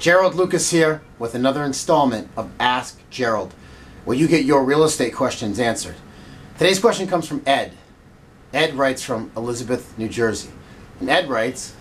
Gerald Lucas here with another installment of Ask Gerald, where you get your real estate questions answered. Today's question comes from Ed. Ed writes from Elizabeth, New Jersey. And Ed writes,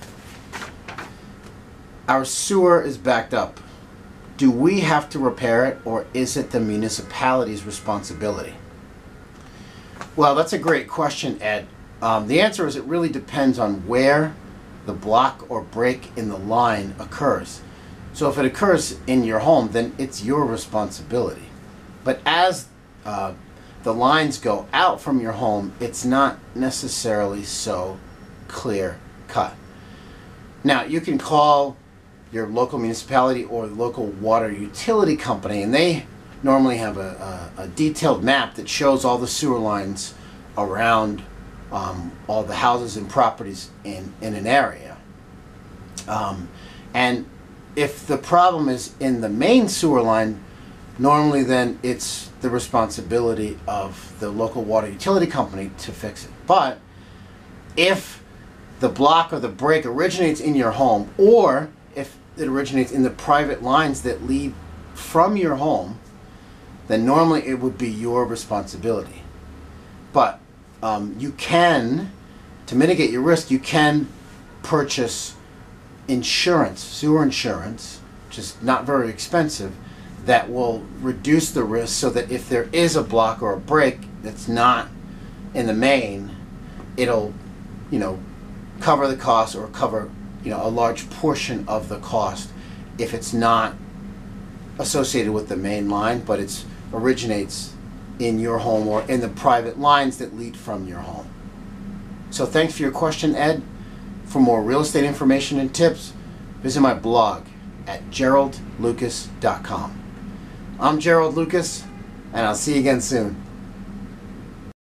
our sewer is backed up. Do we have to repair it, or is it the municipality's responsibility? Well, that's a great question, Ed. The answer is it really depends on where the block or break in the line occurs. So if it occurs in your home, then it's your responsibility. But as the lines go out from your home, it's not necessarily so clear cut. Now, you can call your local municipality or local water utility company, and they normally have a detailed map that shows all the sewer lines around all the houses and properties in an area. And if the problem is in the main sewer line, normally then it's the responsibility of the local water utility company to fix it. But if the block or the break originates in your home, or if it originates in the private lines that lead from your home, then normally it would be your responsibility. But you can, to mitigate your risk, you can purchase insurance, sewer insurance, which is not very expensive, that will reduce the risk so that if there is a block or a break that's not in the main, it'll, cover the cost, or cover, a large portion of the cost if it's not associated with the main line, but it originates in your home or in the private lines that lead from your home. So thanks for your question, Ed. For more real estate information and tips, visit my blog at geraldlucas.com. I'm Gerald Lucas, and I'll see you again soon.